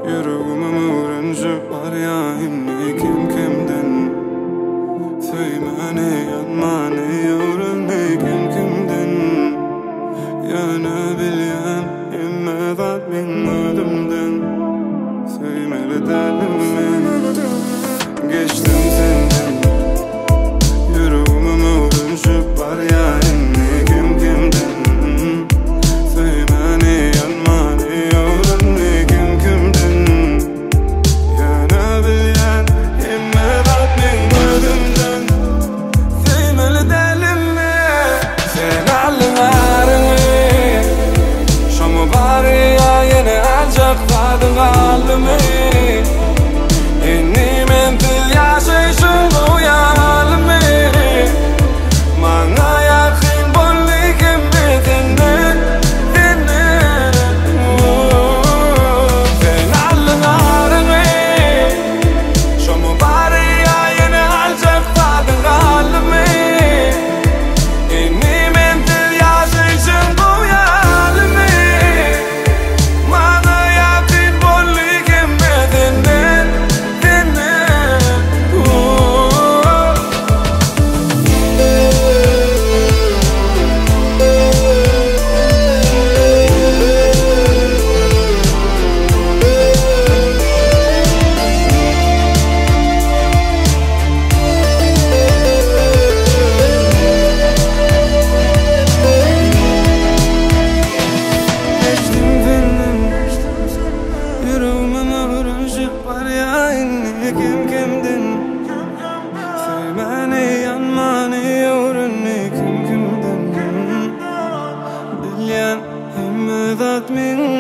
Yüreğime öğrenci var ya inni kim kimden. Söymeni yanmani öğrenni kim kimden. Yana bilyen imme zat min ödümden. Söymeli delim men geçtim senden. Yüreğime öğrenci var ya inni kim kimden. Söymeni yanmani öğrenni kim kimden. Yana bilyen imme zat min ödümden. Söymeli delim men sen allarını. Şomu bari ya yine ancak vadın alımı. Inni men til yaşayışın bu yalımı. Bana yakın bollikim bitinde. Sen allarını. Şomu bari ya yine ancak vadın alımı. Inni men til yaşayışın bu yalımı. Bana yakın bollikim bitinde. Kim kimden. Söymeni yanmani öğrenni kim kimden. Bilyen himme zat min